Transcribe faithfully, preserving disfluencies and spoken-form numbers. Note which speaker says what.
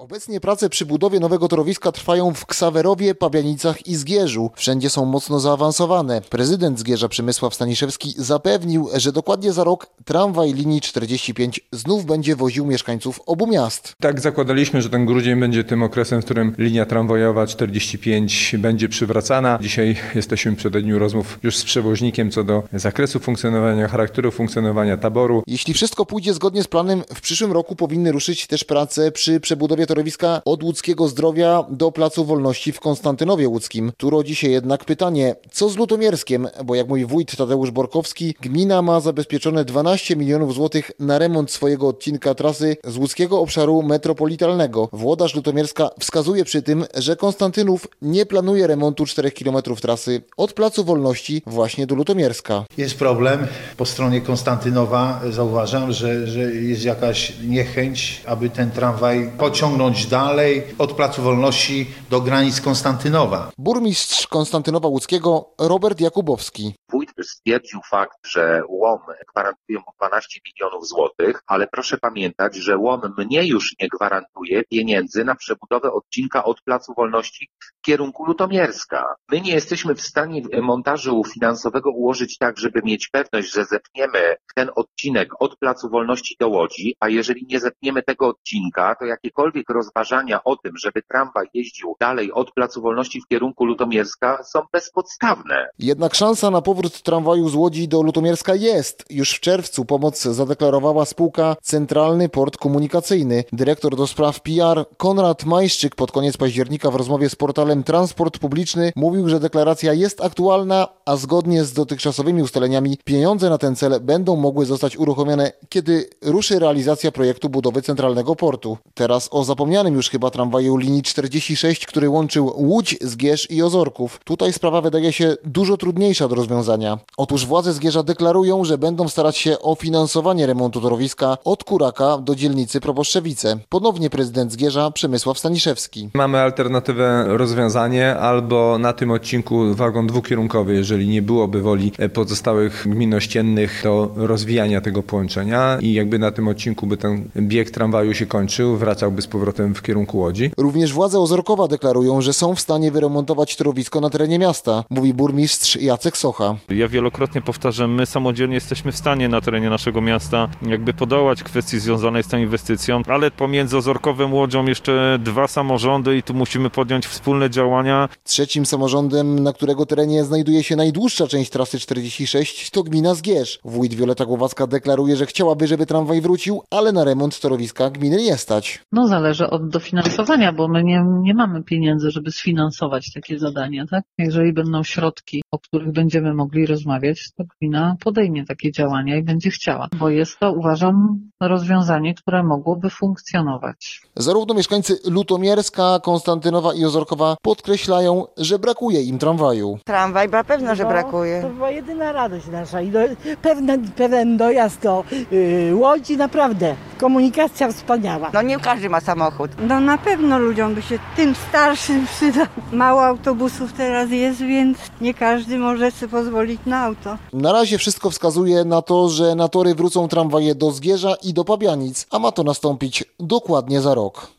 Speaker 1: Obecnie prace przy budowie nowego torowiska trwają w Ksawerowie, Pabianicach i Zgierzu. Wszędzie są mocno zaawansowane. Prezydent Zgierza Przemysław Staniszewski zapewnił, że dokładnie za rok tramwaj linii czterdzieści pięć znów będzie woził mieszkańców obu miast.
Speaker 2: Tak zakładaliśmy, że ten grudzień będzie tym okresem, w którym linia tramwajowa czterdzieści pięć będzie przywracana. Dzisiaj jesteśmy w przededniu rozmów już z przewoźnikiem co do zakresu funkcjonowania, charakteru funkcjonowania taboru.
Speaker 1: Jeśli wszystko pójdzie zgodnie z planem, w przyszłym roku powinny ruszyć też prace przy przebudowie torowiska od Łódzkiego Zdrowia do Placu Wolności w Konstantynowie Łódzkim. Tu rodzi się jednak pytanie, co z Lutomierskiem? Bo jak mówi wójt Tadeusz Borkowski, gmina ma zabezpieczone dwanaście milionów złotych na remont swojego odcinka trasy z łódzkiego obszaru metropolitalnego. Włodarz Lutomierska wskazuje przy tym, że Konstantynów nie planuje remontu czterech kilometrów trasy od Placu Wolności właśnie do Lutomierska.
Speaker 3: Jest problem. Po stronie Konstantynowa zauważam, że, że jest jakaś niechęć, aby ten tramwaj pociągnąć dalej od Placu Wolności do granic Konstantynowa.
Speaker 1: Burmistrz Konstantynowa Łódzkiego Robert Jakubowski.
Speaker 4: Wójt stwierdził fakt, że łom gwarantuje mu dwanaście milionów złotych, ale proszę pamiętać, że łom mnie już nie gwarantuje pieniędzy na przebudowę odcinka od Placu Wolności w kierunku Lutomierska. My nie jesteśmy w stanie montażu finansowego ułożyć tak, żeby mieć pewność, że zepniemy ten odcinek od Placu Wolności do Łodzi, a jeżeli nie zepniemy tego odcinka, to jakiekolwiek rozważania o tym, żeby tramwaj jeździł dalej od Placu Wolności w kierunku Lutomierska są bezpodstawne.
Speaker 1: Jednak szansa na powrót tramwaju z Łodzi do Lutomierska jest. Już w czerwcu pomoc zadeklarowała spółka Centralny Port Komunikacyjny. Dyrektor do spraw P R Konrad Majszczyk pod koniec października w rozmowie z portalem Transport Publiczny mówił, że deklaracja jest aktualna, a zgodnie z dotychczasowymi ustaleniami pieniądze na ten cel będą mogły zostać uruchomione, kiedy ruszy realizacja projektu budowy Centralnego Portu. Teraz o zapomnianym już chyba tramwaju linii czterdzieści sześć, który łączył Łódź, Zgierz i Ozorków. Tutaj sprawa wydaje się dużo trudniejsza do rozwiązania. Otóż władze Zgierza deklarują, że będą starać się o finansowanie remontu torowiska od Kuraka do dzielnicy Proboszewice. Ponownie prezydent Zgierza Przemysław Staniszewski.
Speaker 2: Mamy alternatywę rozwiązanie albo na tym odcinku wagon dwukierunkowy, jeżeli nie byłoby woli pozostałych gmin ościennych do rozwijania tego połączenia i jakby na tym odcinku by ten bieg tramwaju się kończył, wracałby z powrotem w kierunku Łodzi.
Speaker 1: Również władze Ozorkowa deklarują, że są w stanie wyremontować torowisko na terenie miasta, mówi burmistrz Jacek Socha.
Speaker 5: Ja wielokrotnie powtarzam, my samodzielnie jesteśmy w stanie na terenie naszego miasta jakby podołać kwestii związanej z tą inwestycją, ale pomiędzy Ozorkowem Łodzią jeszcze dwa samorządy i tu musimy podjąć wspólne działania.
Speaker 1: Trzecim samorządem, na którego terenie znajduje się najdłuższa część trasy czterdzieści sześć, to gmina Zgierz. Wójt Wioleta Głowacka deklaruje, że chciałaby, żeby tramwaj wrócił, ale na remont torowiska gminy nie stać.
Speaker 6: No zależy od dofinansowania, bo my nie, nie mamy pieniędzy, żeby sfinansować takie zadania, tak? Jeżeli będą środki, o których będziemy mogli rozmawiać, to gmina podejmie takie działania i będzie chciała, bo jest to, uważam, rozwiązanie, które mogłoby funkcjonować.
Speaker 1: Zarówno mieszkańcy Lutomierska, Konstantynowa i Ozorkowa podkreślają, że brakuje im tramwaju.
Speaker 7: Tramwaj, na pewno, że
Speaker 8: no,
Speaker 7: brakuje.
Speaker 8: To była jedyna radość nasza i do, pewien, pewien dojazd do yy, Łodzi, naprawdę. Komunikacja wspaniała.
Speaker 7: No nie każdy ma samochód.
Speaker 9: No na pewno ludziom by się tym starszym przydał. Mało autobusów teraz jest, więc nie każdy może sobie pozwolić na auto.
Speaker 1: Na razie wszystko wskazuje na to, że na tory wrócą tramwaje do Zgierza i do Pabianic, a ma to nastąpić dokładnie za rok.